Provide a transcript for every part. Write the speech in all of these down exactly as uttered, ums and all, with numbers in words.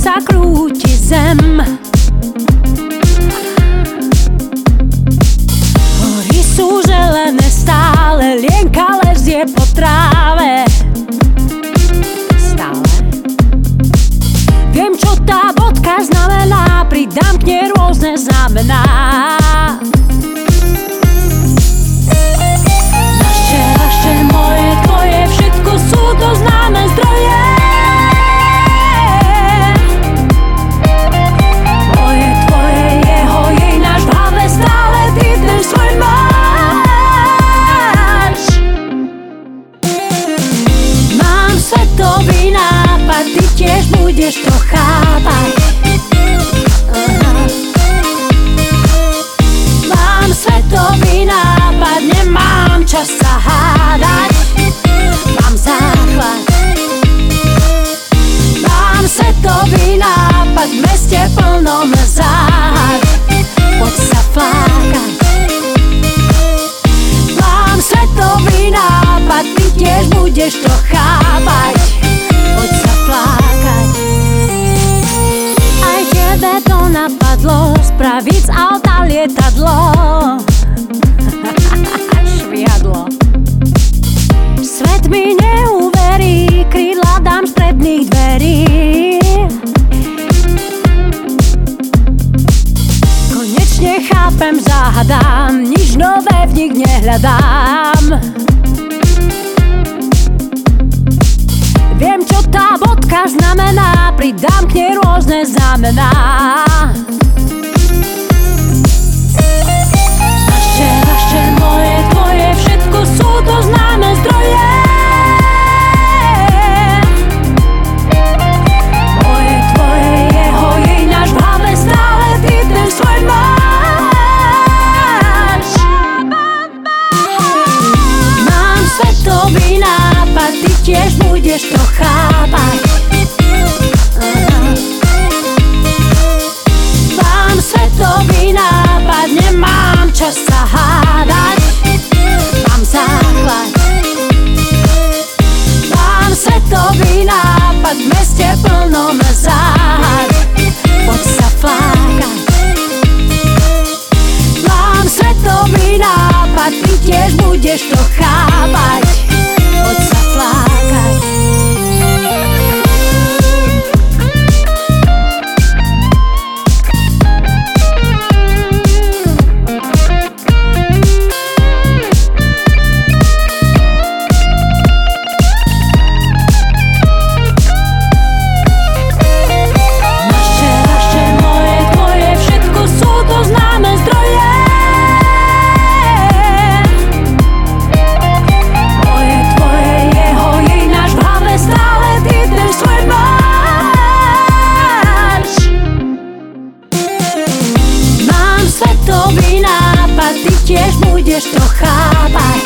sa krúti zem. Hory sú zelené stále, lienka lezie po tráve. Stále viem, čo tá bodka znamená, pridám k nej rôzne znamená. Naše, vaše, moje, tvoje, všetko sú to známe zdroje. Moje, tvoje, jeho, jej, náš, v hlave stále ty ten svoj máš. Mám svetový nápad, ty tiež budeš to chápať. Mám svetový nápad, nemám čas sa hádať. Mám základ. Mám svetový nápad, v meste plnom záhad. Poď sa flákať. Mám svetový nápad, ty tiež budeš to chápať. Poď sa flákať. Aj tebe to napadlo, spraviť z auta lietadlo. Švihadlo. Svet mi neuverí, krídla dám z predných dverí. Konečne chápem, zahadám, nič nové v nich nehľadám. Viem, čo tá bodka znamená, pridám k nej rôzne zámená. Naše, vaše, moje, tvoje, všetko sú to známe zdroje. Moje, tvoje, jeho, jej, náš, v hlave stále ty ten svoj máš. Mám svetový nápad, ty tiež budeš to chápať. Mám svetový nápad, nemám čas sa hádať. Mám základ. Mám svetový nápad, v meste plnom záhad. Poď sa flákať. Mám svetový nápad, ty tiež budeš to chápať. Poď sa flákať. Svetový nápad, ty tiež budeš to chápať.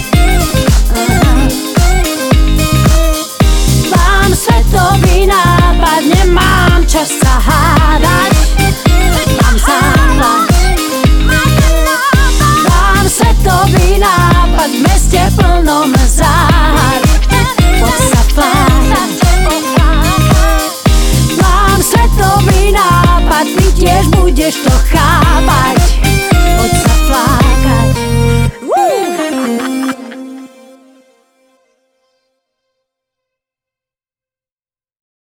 Mám svetový nápad, nemám čas sa hádať. Mám základ. Mám svetový nápad, v meste plnom záhad. Poď sa flákať. Mám svetový nápad, ty tiež budeš to chápať.